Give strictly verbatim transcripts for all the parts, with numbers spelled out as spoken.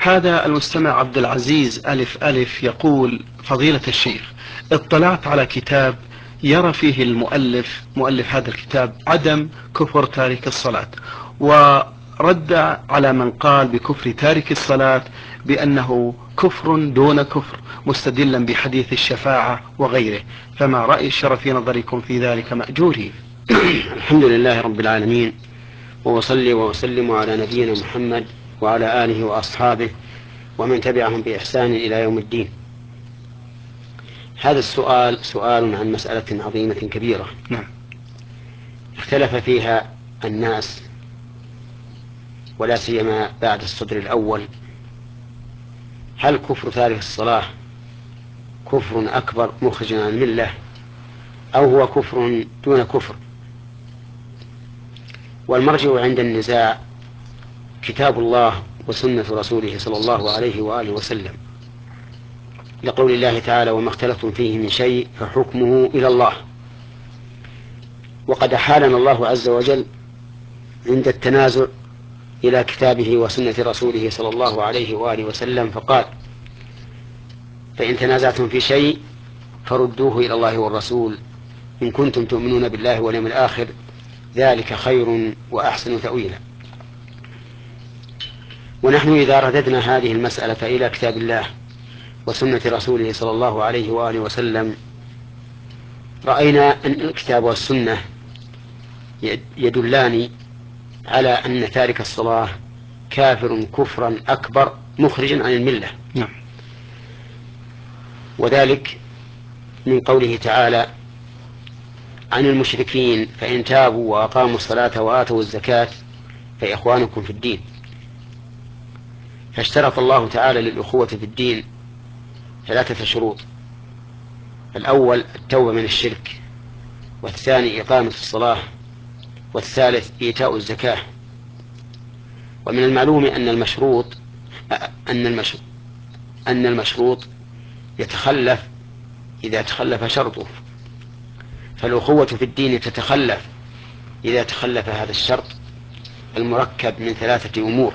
هذا المستمع عبد العزيز ألف ألف يقول: فضيلة الشيخ، اطلعت على كتاب يرى فيه المؤلف مؤلف هذا الكتاب عدم كفر تارك الصلاة، ورد على من قال بكفر تارك الصلاة بأنه كفر دون كفر، مستدلا بحديث الشفاعة وغيره، فما رأي الشرع في نظركم في ذلك مأجورين؟ الحمد لله رب العالمين، وأصلي وأسلم على نبينا محمد وعلى آله وأصحابه ومن تبعهم بإحسان إلى يوم الدين. هذا السؤال سؤال عن مسألة عظيمة كبيرة نعم. اختلف فيها الناس، ولا سيما بعد الصدر الأول: هل كفر تارك الصلاة كفر أكبر مخرج عن الملة، أو هو كفر دون كفر؟ والمرجع عند النزاع كتاب الله وسنة رسوله صلى الله عليه وآله وسلم، لقول الله تعالى: وما اختلفتم فيه من شيء فحكمه إلى الله. وقد حالنا الله عز وجل عند التنازع إلى كتابه وسنة رسوله صلى الله عليه وآله وسلم، فقال: فإن تنازعتم في شيء فردوه إلى الله والرسول إن كنتم تؤمنون بالله واليوم الآخر، ذلك خير وأحسن تأويلا. ونحن إذا رددنا هذه المسألة إلى كتاب الله وسنة رسوله صلى الله عليه وآله وسلم، رأينا أن الكتاب والسنة يدلان على أن تارك الصلاة كافر كفرا أكبر مخرجا عن الملة. نعم. وذلك من قوله تعالى عن المشركين: فإن تابوا وأقاموا الصلاة وآتوا الزكاة فإخوانكم في الدين. فاشترط الله تعالى للأخوة في الدين ثلاثة شروط: الأول التوبة من الشرك، والثاني إقامة الصلاة، والثالث إيتاء الزكاة. ومن المعلوم أن المشروط أن المشروط أن المشروط يتخلف إذا تخلف شرطه، فالأخوة في الدين تتخلف إذا تخلف هذا الشرط المركب من ثلاثة أمور: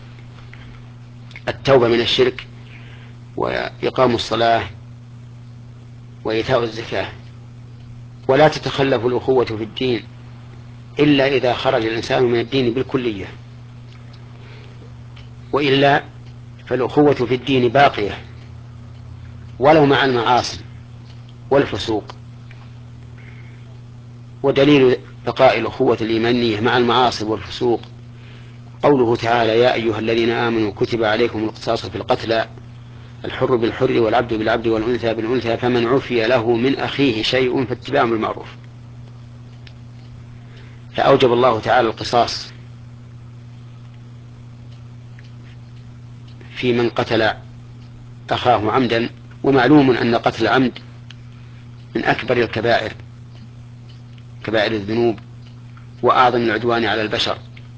التوبة من الشرك، وإقام الصلاة، وإيتاء الزكاة. ولا تتخلف الأخوة في الدين إلا إذا خرج الإنسان من الدين بالكلية، وإلا فالأخوة في الدين باقية ولو مع المعاصي والفسوق. ودليل بقاء الأخوة الإيمانية مع المعاصي والفسوق قوله تعالى: يا أيها الذين آمنوا كتب عليكم القصاص في القتلى، الحر بالحر والعبد بالعبد والأنثى بالأنثى، فمن عفي له من أخيه شيء فاتباع بالمعروف. فأوجب الله تعالى القصاص في من قتل أخاه عمدا. ومعلوم أن قتل العمد من أكبر الكبائر، كبائر الذنوب، وأعظم العدوان على البشر.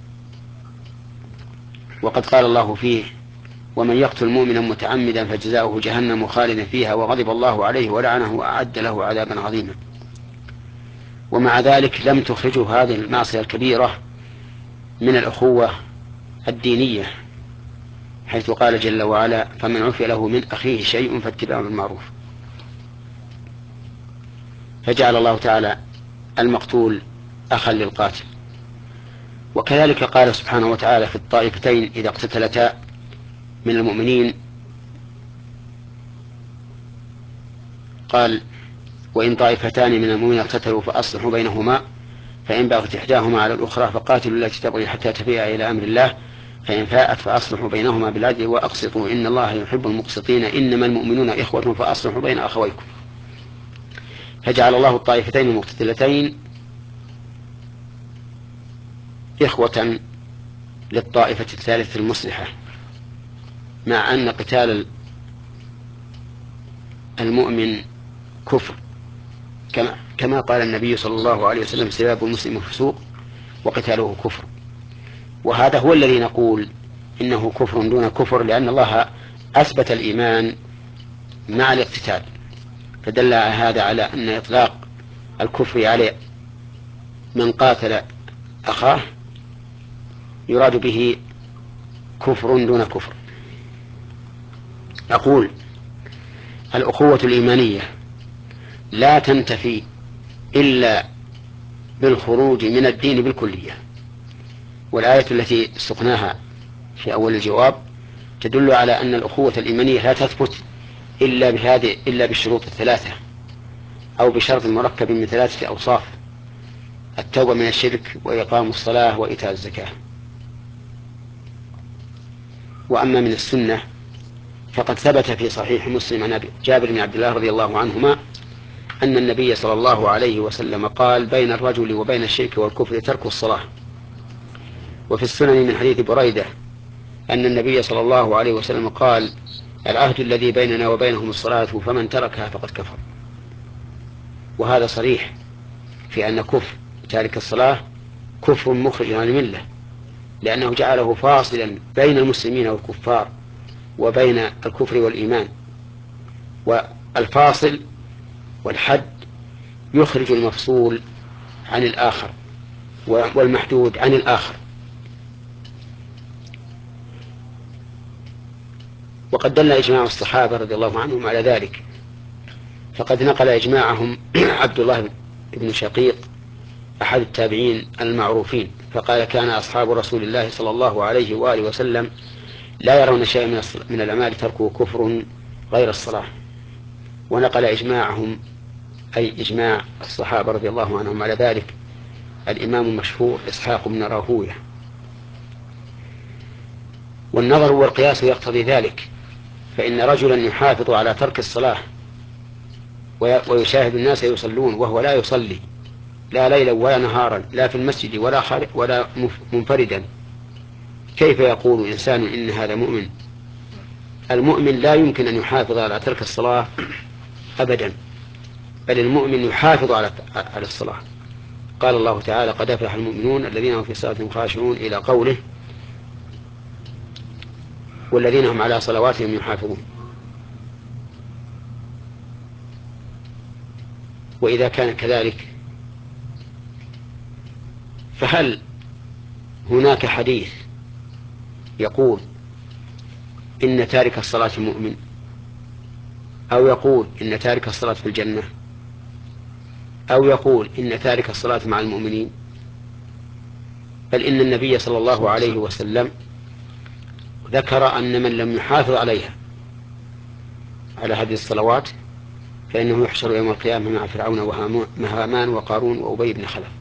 وقد قال الله فيه: ومن يقتل مؤمنا متعمدا فجزاؤه جهنم خالدا فيها وغضب الله عليه ولعنه وأعد له عذابا عظيما. ومع ذلك لم تخرجه هذه المعصية الكبيرة من الأخوة الدينية، حيث قال جل وعلا: فمن عفي له من أخيه شيء فاتباع بالمعروف. فجعل الله تعالى المقتول أخا للقاتل. وكذلك قال سبحانه وتعالى في الطائفتين إذا اقتتلتا من المؤمنين، قال: وإن طائفتان من المؤمنين اقتتلوا فأصلحوا بينهما فإن بغت إحداهما على الأخرى فقاتلوا التي تبغي حتى تفيء إلى أمر الله فإن فاءت فأصلحوا بينهما بالعدل وأقسطوا إن الله يحب المقسطين إنما المؤمنون إخوة فأصلحوا بين أخويكم. فجعل الله الطائفتين المقتتلتين إخوة للطائفة الثالثة المصلحة، مع أن قتال المؤمن كفر، كما, كما قال النبي صلى الله عليه وسلم: سباب المسلم فسوق وقتاله كفر. وهذا هو الذي نقول إنه كفر دون كفر، لأن الله أثبت الإيمان مع الاقتتال، فدل هذا على أن إطلاق الكفر على من قاتل أخاه يراد به كفر دون كفر. أقول الأخوة الإيمانية لا تنتفي إلا بالخروج من الدين بالكلية، والآية التي سقناها في أول الجواب تدل على أن الأخوة الإيمانية لا تثبت إلا بهذه إلا بالشروط الثلاثة، أو بشرط مركب من ثلاثة أوصاف: التوبة من الشرك، وإقام الصلاة، وإيتاء الزكاة. وأما من السنة فقد ثبت في صحيح مسلم عن جابر بن عبد الله رضي الله عنهما أن النبي صلى الله عليه وسلم قال: بين الرجل وبين الشرك والكفر ترك الصلاة. وفي السنن من حديث بريدة أن النبي صلى الله عليه وسلم قال: العهد الذي بيننا وبينهم الصلاة، فمن تركها فقد كفر. وهذا صريح في أن كفر تارك الصلاة كفر مخرج عن الملة، لأنه جعله فاصلا بين المسلمين والكفار وبين الكفر والإيمان، والفاصل والحد يخرج المفصول عن الآخر والمحدود عن الآخر. وقد دل إجماع الصحابة رضي الله عنهم على ذلك، فقد نقل إجماعهم عبد الله بن شقيق أحد التابعين المعروفين، فقال: كان أصحاب رسول الله صلى الله عليه وآله وسلم لا يرون شيئا من الأعمال تركه كفر غير الصلاة. ونقل إجماعهم أي إجماع الصحابة رضي الله عنهم على ذلك الإمام المشهور إسحاق بن راهويه. والنظر والقياس يقتضي ذلك، فإن رجلا يحافظ على ترك الصلاة ويشاهد الناس يصلون وهو لا يصلي لا ليلا ولا نهارا، لا في المسجد ولا خارج ولا منفردا، كيف يقول إنسان إن هذا مؤمن؟ المؤمن لا يمكن أن يحافظ على ترك الصلاة أبدا، بل المؤمن يحافظ على على الصلاة. قال الله تعالى: قد أفلح المؤمنون الذين هم في صلاتهم خاشعون، إلى قوله: والذين هم على صلواتهم يحافظون. وإذا كان كذلك فهل هناك حديث يقول إن تارك الصلاة مؤمن، أو يقول إن تارك الصلاة في الجنة، أو يقول إن تارك الصلاة مع المؤمنين؟ بل إن النبي صلى الله عليه وسلم ذكر أن من لم يحافظ عليها على هذه الصلوات فإنه يحشر يوم القيامة مع فرعون وهامان وقارون وأبي بن خلف.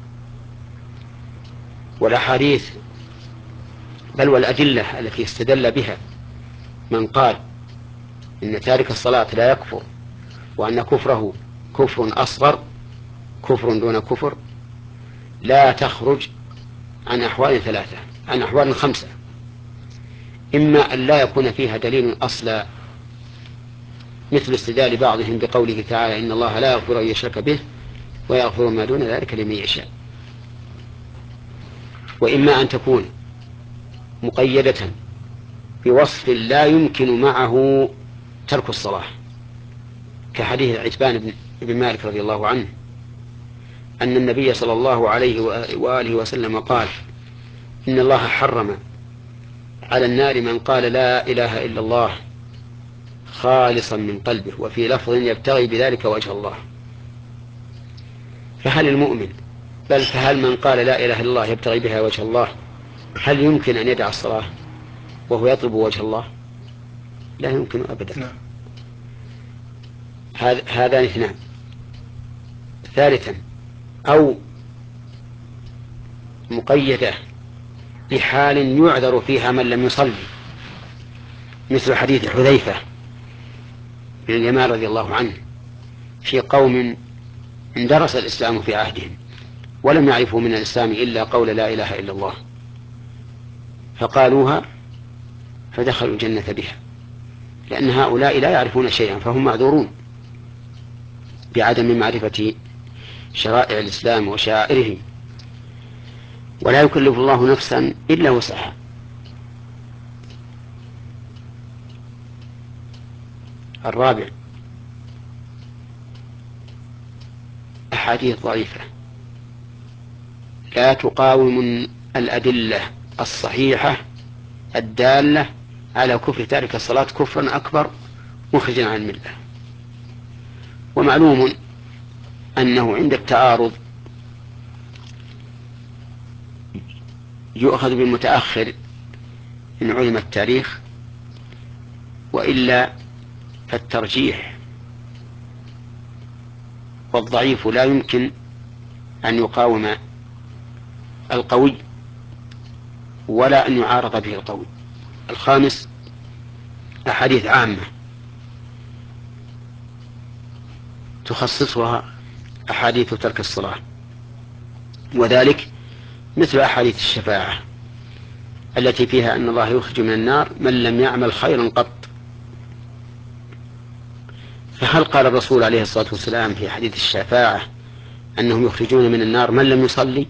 والأحاديث بل والأدلة التي استدل بها من قال إن تارك الصلاة لا يكفر، وأن كفره كفر أصغر، كفر دون كفر، لا تخرج عن أحوال ثلاثة، عن أحوال خمسة: إما أن لا يكون فيها دليل أصلا، مثل استدلال بعضهم بقوله تعالى: إن الله لا يغفر أن يشرك به ويغفر ما دون ذلك لمن يشاء. وإما أن تكون مقيدة بوصف لا يمكن معه ترك الصلاة، كحديث عتبان بن مالك رضي الله عنه أن النبي صلى الله عليه وآله وسلم قال: إن الله حرم على النار من قال لا إله إلا الله خالصا من قلبه، وفي لفظ يبتغي بذلك وجه الله. فهل المؤمن بل فهل من قال لا إله إلا الله يبتغي بها وجه الله هل يمكن أن يدع الصلاة وهو يطلب وجه الله؟ لا يمكن أبدا. هذان اثنان. ثالثا، أو مقيدة بحال يعذر فيها من لم يصلي، مثل حديث حذيفة بن اليمان رضي الله عنه في قوم اندرس الإسلام في عهدهم ولم يعرفوا من الإسلام إلا قول لا إله إلا الله، فقالوها فدخلوا الجنة بها، لأن هؤلاء لا يعرفون شيئا، فهم معذورون بعدم معرفة شرائع الإسلام وشعائره، ولا يكلف الله نفسا إلا وسعها. الرابع، أحاديث ضعيفة لا تقاوم الأدلة الصحيحة الدالة على كفر تارك الصلاة كفرا أكبر مخرجا عن الملة. ومعلوم أنه عند التعارض يؤخذ بالمتأخر إن علم التاريخ، وإلا فالترجيح والضعيف لا يمكن أن يقاوم القوي ولا أن يعارض به القوي. الخامس أحاديث عامة تخصصها أحاديث ترك الصلاة، وذلك مثل أحاديث الشفاعة التي فيها أن الله يخرج من النار من لم يعمل خيرا قط. فهل قال الرسول عليه الصلاة والسلام في حديث الشفاعة أنهم يخرجون من النار من لم يصلي؟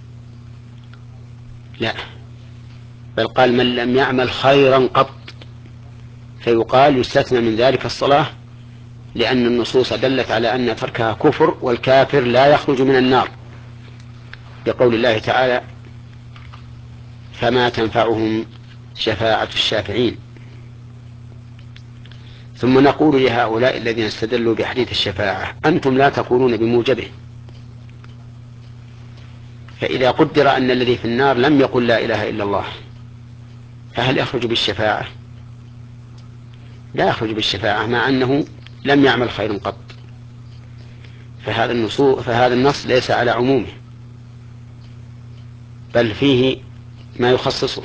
لا، بل قال من لم يعمل خيرا قط، فيقال يستثنى من ذلك الصلاة، لأن النصوص دلت على أن تركها كفر، والكافر لا يخرج من النار، بقول الله تعالى فما تنفعهم شفاعة الشافعين. ثم نقول لهؤلاء الذين استدلوا بحديث الشفاعة أنتم لا تقولون بموجبه، فإذا قدر أن الذي في النار لم يقل لا إله إلا الله فهل يخرج بالشفاعة؟ لا يخرج بالشفاعة مع أنه لم يعمل خير قط. فهذا النصوص فهذا النص ليس على عمومه، بل فيه ما يخصصه.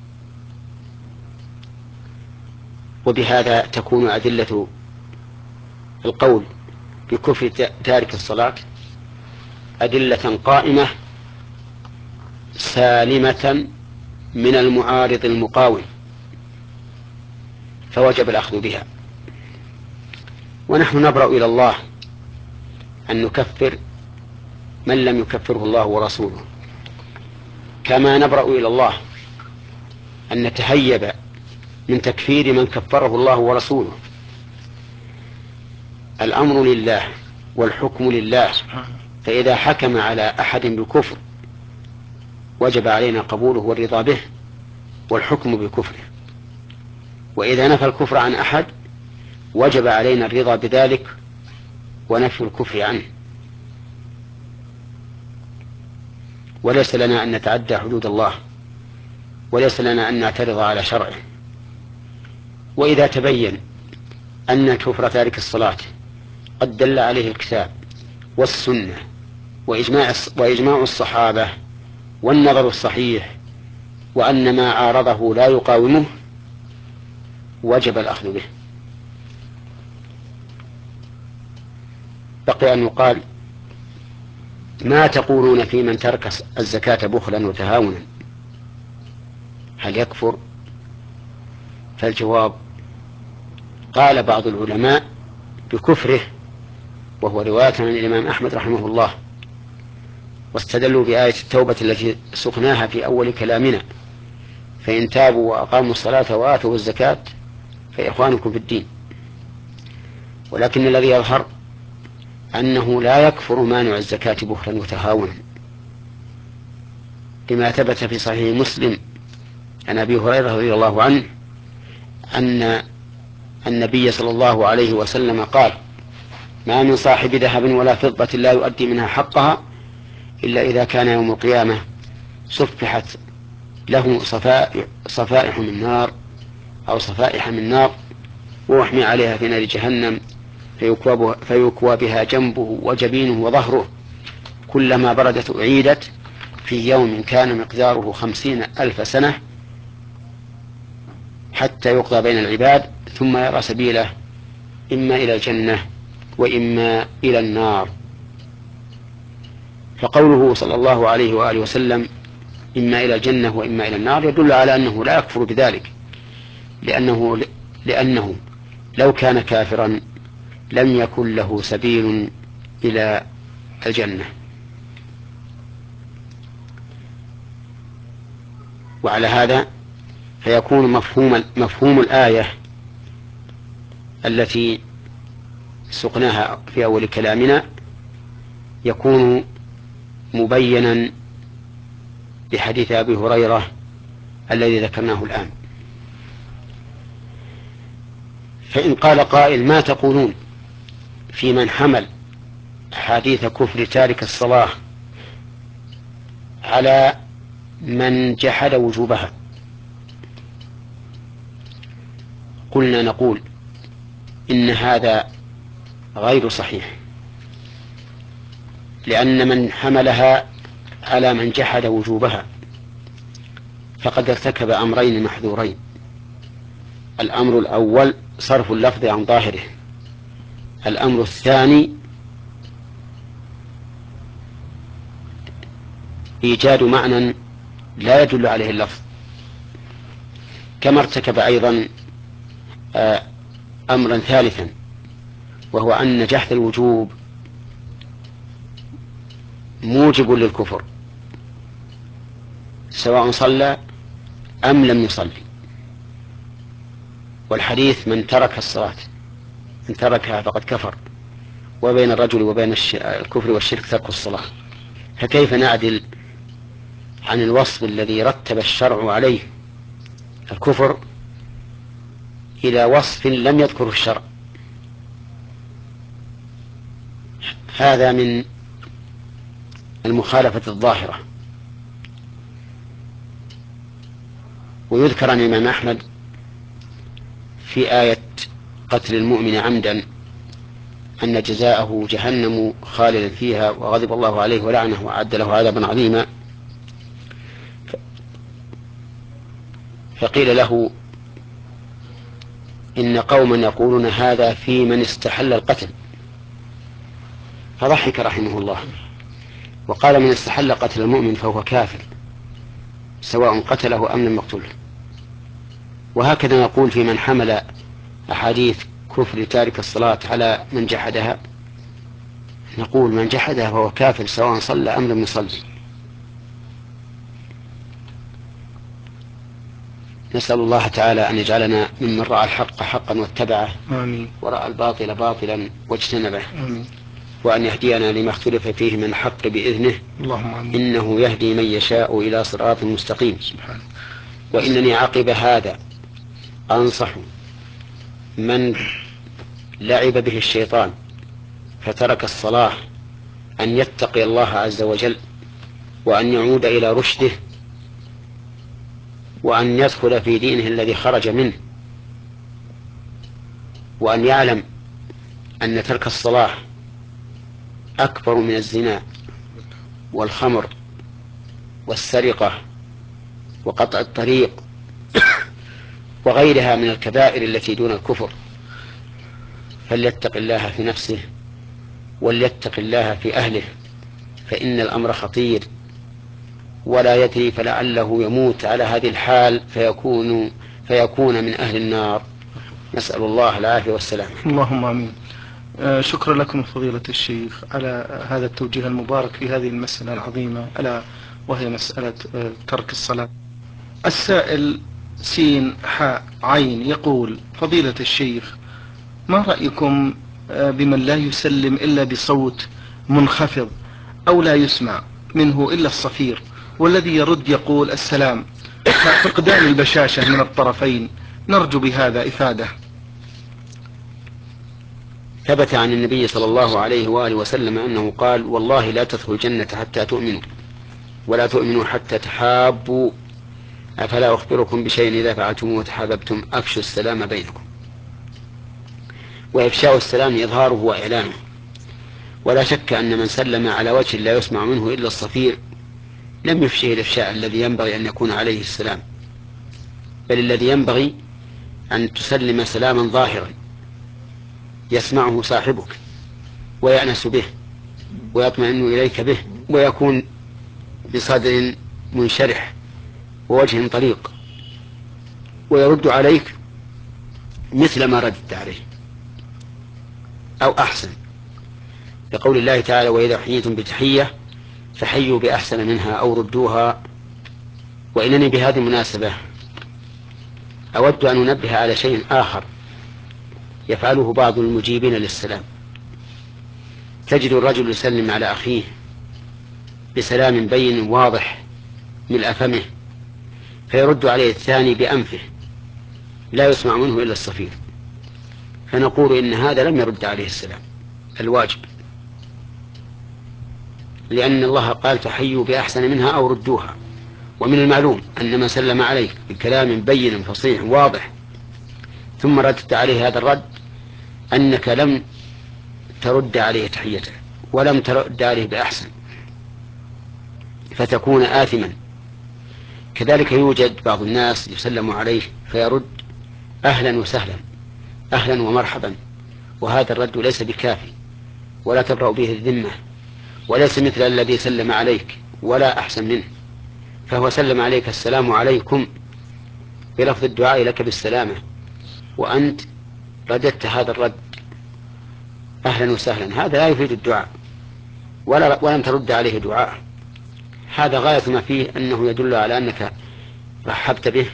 وبهذا تكون أدلة القول بكفر تارك الصلاة أدلة قائمة سالمة من المعارض المقاوم، فوجب الأخذ بها. ونحن نبرأ إلى الله أن نكفر من لم يكفره الله ورسوله، كما نبرأ إلى الله أن نتهيب من تكفير من كفره الله ورسوله. الأمر لله والحكم لله، فإذا حكم على أحد بالكفر وجب علينا قبوله والرضا به والحكم بكفره، وإذا نفى الكفر عن أحد وجب علينا الرضا بذلك ونفي الكفر عنه. وليس لنا أن نتعدى حدود الله، وليس لنا أن نعترض على شرعه. وإذا تبين أن كفر تارك الصلاة قد دل عليه الكتاب والسنة وإجماع وإجماع الصحابة والنظر الصحيح، وأن ما عارضه لا يقاومه، وجب الأخذ به. بقي أن يقال ما تقولون في من ترك الزكاة بخلا وتهاونا، هل يكفر؟ فالجواب قال بعض العلماء بكفره، وهو رواية عن الإمام أحمد رحمه الله، واستدلوا بآية التوبة التي سقناها في أول كلامنا: فإن تابوا وأقاموا الصلاة وآتوا الزكاة فإخوانكم في الدين. ولكن الذي يظهر أنه لا يكفر مانع الزكاة بخلا وتهاونا، لما ثبت في صحيح مسلم عن أبي هريرة رضي الله عنه أن النبي صلى الله عليه وسلم قال: ما من صاحب ذهب ولا فضة لا يؤدي منها حقها إلا إذا كان يوم القيامة صفحت له صفائح, صفائح من نار أو صفائح من نار، ووحمي عليها في نار جهنم، فيكوى بها جنبه وجبينه وظهره، كلما بردت أعيدت، في يوم كان مقداره خمسين ألف سنة، حتى يقضى بين العباد، ثم يرى سبيله إما إلى الجنة وإما إلى النار. فقوله صلى الله عليه وآله وسلم إما إلى الجنة وإما إلى النار يدل على أنه لا يكفر بذلك، لأنه, لأنه لو كان كافرا لم يكن له سبيل إلى الجنة. وعلى هذا فيكون مفهوم, مفهوم الآية التي سقناها في أول كلامنا يكون مبينا بحديث أبي هريرة الذي ذكرناه الآن. فإن قال قائل ما تقولون في من حمل أحاديث كفر تارك الصلاة على من جحد وجوبها؟ قلنا نقول إن هذا غير صحيح، لأن من حملها على من جحد وجوبها فقد ارتكب أمرين محذورين. الأمر الأول صرف اللفظ عن ظاهره، الأمر الثاني إيجاد معنى لا يدل عليه اللفظ. كما ارتكب أيضا أمرا ثالثا، وهو أن جحد الوجوب موجب للكفر سواء صلى أم لم يصلي. والحديث من ترك الصلاة من تركها فقد كفر، وبين الرجل وبين الكفر والشرك ترك الصلاة. فكيف نعدل عن الوصف الذي رتب الشرع عليه الكفر إلى وصف لم يذكره الشرع؟ هذا من المخالفة الظاهرة. ويذكر عن الإمام أحمد في آية قتل المؤمن عمدا أن جزاءه جهنم خالدا فيها وغضب الله عليه ولعنه وأعد له عذابا عظيما، فقيل له إن قوما يقولون هذا في من استحل القتل، فضحك رحمه الله وقال من استحل قتل المؤمن فهو كافر سواء قتله أم لم يقتله. وهكذا نقول في من حمل أحاديث كفر تارك الصلاة على من جحدها، نقول من جحدها فهو كافر سواء صلى أم لم يصلي. نسأل الله تعالى أن يجعلنا ممن رأى الحق حقا واتبعه، آمين. ورأى الباطل باطلا واجتنبه، آمين. وأن يهدينا لما اختلف فيه من الحق بإذنه، اللهم آمين. إنه يهدي من يشاء إلى صراط مستقيم. سبحانه. وإنني عقب هذا أنصح من لعب به الشيطان فترك الصلاة أن يتقي الله عز وجل، وأن يعود إلى رشده، وأن يدخل في دينه الذي خرج منه، وأن يعلم أن ترك الصلاة أكبر من الزنا والخمر والسرقة وقطع الطريق وغيرها من الكبائر التي دون الكفر. فليتق الله في نفسه وليتق الله في أهله، فإن الأمر خطير ولا يدري، فلعله يموت على هذه الحال فيكون فيكون من أهل النار. نسأل الله العافية والسلام. اللهم آمين. آه شكرا لكم فضيلة الشيخ على هذا التوجيه المبارك في هذه المسألة العظيمة، ألا وهي مسألة آه ترك الصلاة. السائل سين حاء عين يقول: فضيلة الشيخ، ما رأيكم آه بمن لا يسلم إلا بصوت منخفض أو لا يسمع منه إلا الصفير، والذي يرد يقول السلام، فقدان البشاشة من الطرفين؟ نرجو بهذا إفادة. ثبت عن النبي صلى الله عليه وآله وسلم أنه قال: والله لا تدخلوا الجنة حتى تؤمنوا، ولا تؤمنوا حتى تحابوا، أفلا أخبركم بشيء إذا فعلتم وتحاببتم أفشوا السلام بينكم. وإفشاء السلام إظهاره وإعلانه، ولا شك أن من سلم على وجه لا يسمع منه إلا الصفير لم يفشه الإفشاء الذي ينبغي أن يكون عليه السلام، بل الذي ينبغي أن تسلم سلاما ظاهرا يسمعه صاحبك ويأنس به ويطمئن إليك به، ويكون بصدر منشرح ووجه طليق، ويرد عليك مثل ما ردت عليه أو أحسن، لقول الله تعالى: وإذا حييتم بتحية فحيوا بأحسن منها أو ردوها. وإنني بهذه المناسبة أود أن أنبه على شيء آخر يفعله بعض المجيبين للسلام. تجد الرجل يسلم على أخيه بسلام بين واضح ملء فمه، فيرد عليه الثاني بأنفه لا يسمع منه إلا الصفير، فنقول إن هذا لم يرد عليه السلام الواجب، لأن الله قال فحيوا بأحسن منها أو ردوها. ومن المعلوم أن من سلم عليك بكلام بين فصيح واضح ثم ردت عليه هذا الرد أنك لم ترد عليه تحيته ولم ترد عليه بأحسن، فتكون آثما. كذلك يوجد بعض الناس يسلم عليه فيرد أهلا وسهلا، أهلا ومرحبا، وهذا الرد ليس بكافي ولا تبرأ به الذمة، وليس مثل الذي سلم عليك ولا أحسن منه، فهو سلم عليك السلام عليكم بلفظ الدعاء لك بالسلامة، وأنت رددت هذا الرد أهلا وسهلا، هذا لا يفيد الدعاء ولا ولم ترد عليه دعاء. هذا غاية ما فيه أنه يدل على أنك رحبت به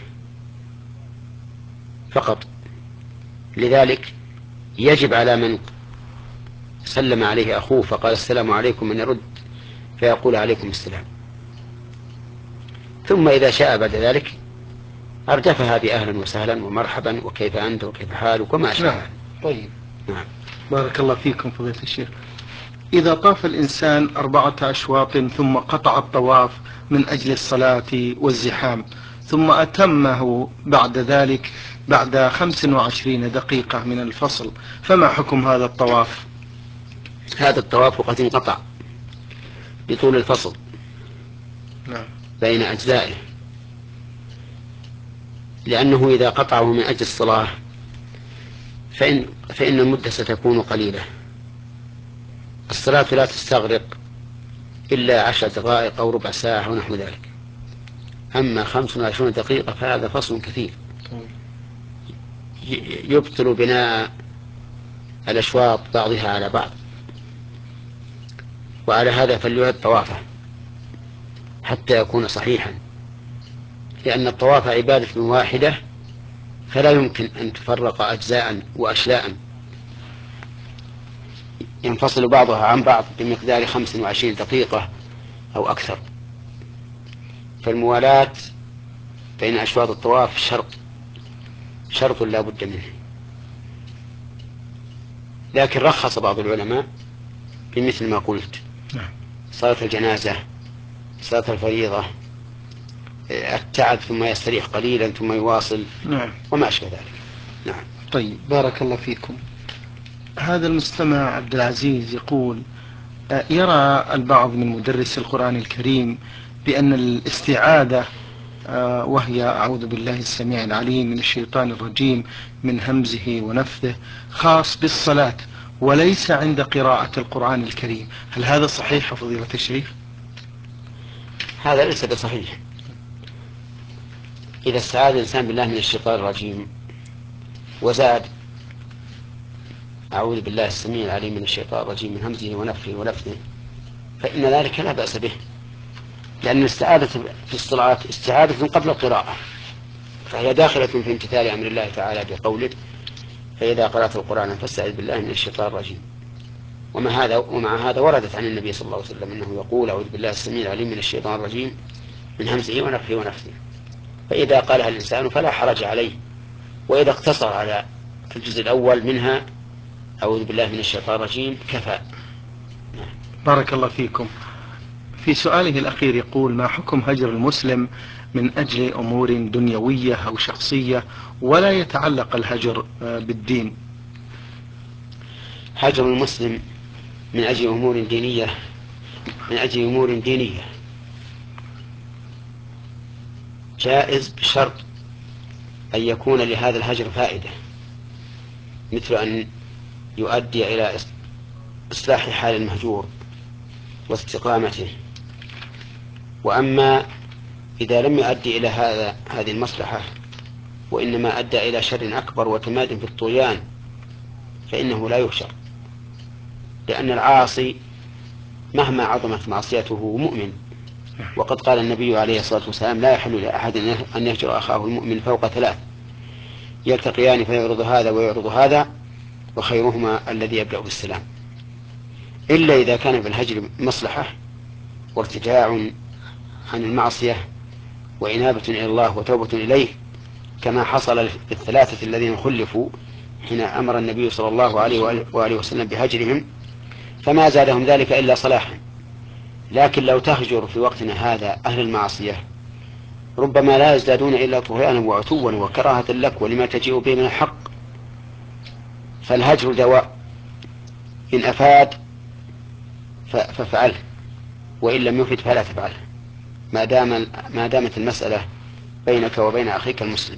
فقط. لذلك يجب على من سلم عليه أخوه فقال السلام عليكم أن يرد فيقول عليكم السلام، ثم إذا شاء بعد ذلك أردفها بأهلا وسهلا ومرحبا وكيف أنت وكيف حالك وما أشبه. نعم. طيب. نعم. بارك الله فيكم فضيلة الشيخ. إذا طاف الإنسان أربعة أشواط ثم قطع الطواف من أجل الصلاة والزحام ثم أتمه بعد ذلك بعد خمس وعشرين دقيقة من الفصل، فما حكم هذا الطواف؟ هذا الطواف قد انقطع بطول الفصل نعم. بين أجزائه، لأنه إذا قطعه من أجل الصلاة فإن, فإن المدة ستكون قليلة. الصلاة لا تستغرق إلا عشر دقائق أو ربع ساعة ونحو ذلك، أما خمس وعشرون دقيقة فهذا فصل كثير يبطل بناء الأشواط بعضها على بعض. وعلى هذا فليعد طوافه حتى يكون صحيحا، لأن الطواف عبادة واحدة فلا يمكن أن تفرق أجزاء وأشلاء ينفصل بعضها عن بعض بمقدار خمس وعشرين دقيقة أو أكثر. فالموالاة بين أشواط الطواف شرط شرط لا بد منه. لكن رخص بعض العلماء بمثل ما قلت، صلاة الجنازة، صلاة الفريضة، التعب ثم يستريح قليلا ثم يواصل، نعم. وما أشبه ذلك. نعم. طيب بارك الله فيكم. هذا المستمع عبد العزيز يقول يرى البعض من مدرس القرآن الكريم بأن الاستعاذة وهي أعوذ بالله السميع العليم من الشيطان الرجيم من همزه ونفثه خاص بالصلاة وليس عند قراءة القرآن الكريم، هل هذا صحيح فضيلة الشيخ؟ هذا ليس بصحيح. إذا استعاذ الإنسان بالله من الشيطان الرجيم وزاد أعوذ بالله السميع العليم من الشيطان الرجيم من همزه ونفخه ونفثه فإن ذلك لا بأس به، لأن الاستعاذة في الصلاة استعاذة قبل القراءة، فهي داخلة في امتثال أمر الله تعالى بقوله فإذا قرأت القرآن فاستعذ بالله من الشيطان الرجيم. ومع هذا ومع هذا وردت عن النبي صلى الله عليه وسلم أنه يقول أعوذ بالله السميع العليم من الشيطان الرجيم من همزه ونفخه ونفثه، فإذا قالها الإنسان فلا حرج عليه، وإذا اقتصر على الجزء الأول منها أعوذ بالله من الشيطان الرجيم كفى. بارك الله فيكم. في سؤاله الأخير يقول ما حكم هجر المسلم من أجل أمور دنيوية أو شخصية ولا يتعلق الهجر بالدين؟ هجر المسلم من أجل أمور دينية من أجل أمور دينية جائز بشرط أن يكون لهذا الهجر فائدة، مثل أن يؤدي إلى إصلاح حال المهجور واستقامته. وأما إذا لم يؤدي إلى هذا هذه المصلحة وإنما أدى إلى شر أكبر وتماد في الطغيان فإنه لا يهجر، لأن العاصي مهما عظمت معصيته مؤمن، وقد قال النبي عليه الصلاة والسلام لا يحل لأحد أن يهجر أخاه المؤمن فوق ثلاث يلتقيان فيعرض هذا ويعرض هذا وخيرهما الذي يبدأ بالسلام، إلا إذا كان في الهجر مصلحة وارتجاع عن المعصية وإنابة إلى الله وتوبة إليه، كما حصل للثلاثة الذين خلفوا حين أمر النبي صلى الله عليه وآله وسلم بهجرهم، فما زادهم ذلك إلا صلاحا. لكن لو تهجر في وقتنا هذا أهل المعصية ربما لا يزدادون إلا طغيانا وعتوا وكراهة لك ولما تجيء به من الحق. فالهجر دواء، إن أفاد فافعله، وإن لم يفد فلا تفعله، ما دام ما دامت المسألة بينك وبين أخيك المسلم.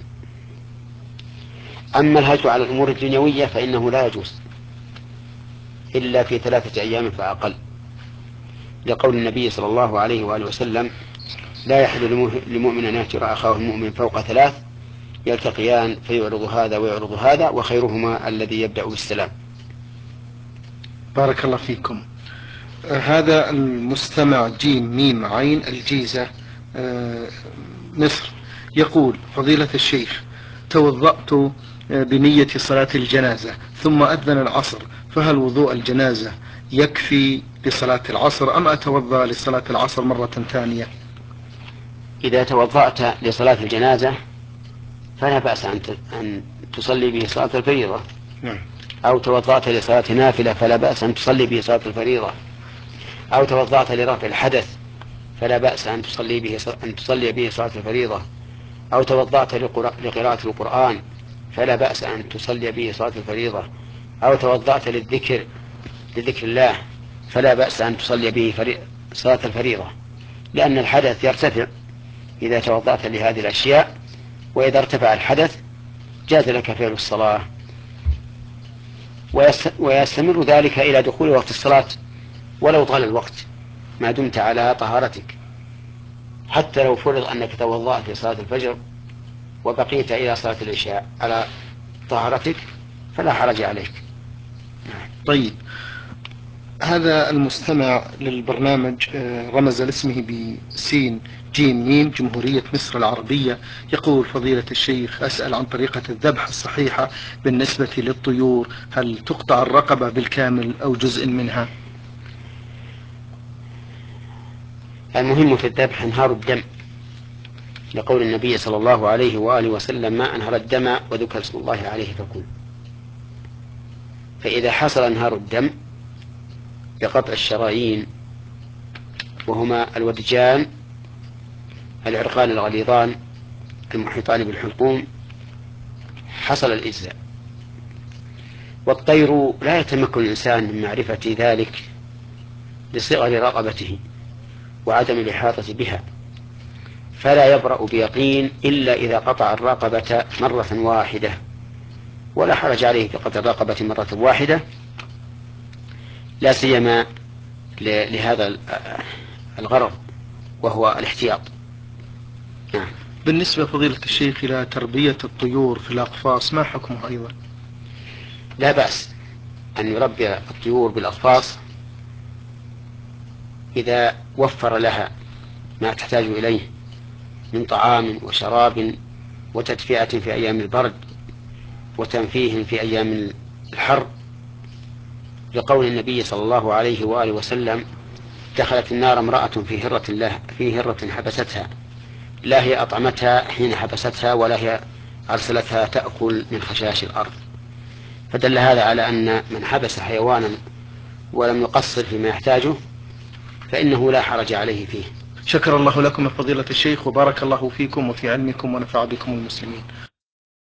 أما الهجر على الأمور الدنيوية فإنه لا يجوز إلا في ثلاثة أيام فأقل، لقول النبي صلى الله عليه وآله وسلم: لا يحل لمؤمن أن يهجر أخاه المؤمن فوق ثلاث يلتقيان فيعرض هذا ويعرض هذا وخيرهما الذي يبدأ بالسلام. بارك الله فيكم. آه هذا المستمع جيم ميم عين الجيزة آه مصر يقول: فضيلة الشيخ، توضأت آه بنية صلاة الجنازة ثم أذن العصر، فهل وضوء الجنازة يكفي لصلاة العصر أم أتوضأ لصلاة العصر مرة ثانية؟ إذا توضأت لصلاة الجنازة فلا بأس أن تصلي به صلاة الفريضة، أو توضأت لصلاة نافلة فلا بأس أن تصلي به صلاة الفريضة، أو توضأت لرفع الحدث فلا بأس أن تصلي به أن تصلي به صلاة الفريضة، أو توضأت لقراءة القرآن فلا بأس أن تصلي به صلاة الفريضة، أو توضأت للذكر لذكر الله فلا بأس أن تصلي به صلاة الفريضة، لأن الحدث يرتفع إذا توضأت لهذه الأشياء، وإذا ارتفع الحدث جاز لك فعل الصلاة، ويستمر ذلك إلى دخول وقت الصلاة ولو طال الوقت ما دمت على طهارتك. حتى لو فرض أنك توضأت لصلاة الفجر وبقيت إلى صلاة العشاء على طهارتك فلا حرج عليك. طيب، هذا المستمع للبرنامج رمز لاسمه بسين جيم ميم جمهورية مصر العربية يقول: فضيلة الشيخ، أسأل عن طريقة الذبح الصحيحة بالنسبة للطيور، هل تقطع الرقبة بالكامل أو جزء منها؟ المهم في الذبح انهار الدم، لقول النبي صلى الله عليه وآله وسلم: ما أنهر الدم وذكر اسم الله عليه فكل. فإذا حصل انهار الدم بقطع الشرايين، وهما الودجان العرقان الغليظان المحيطان بالحلقوم، حصل الإجزاء. والطير لا يتمكن الإنسان من معرفة ذلك لصغر رقبته وعدم الإحاطة بها، فلا يبرأ بيقين إلا إذا قطع الرقبة مرة واحدة، ولا حرج عليه في قطع الرقبة مرة واحدة، لا سيما لهذا الغرض وهو الاحتياط. نعم. بالنسبة فضيلة الشيخ إلى تربية الطيور في الأقفاص، ما حكمه أيضا؟ لا بأس أن يربي الطيور بالأقفاص إذا وفر لها ما تحتاج إليه من طعام وشراب وتدفئة في أيام البرد وتنفيه في أيام الحر، لقول النبي صلى الله عليه وآله وسلم: دخلت النار امرأة في هرة الله في هرة حبستها، لا هي أطعمتها حين حبستها ولا هي أرسلتها تأكل من خشاش الأرض. فدل هذا على أن من حبس حيوانا ولم يقصر فيما يحتاجه فإنه لا حرج عليه فيه. شكر الله لكم فضيلة الشيخ، وبارك الله فيكم وفي علمكم ونفع بكم المسلمين.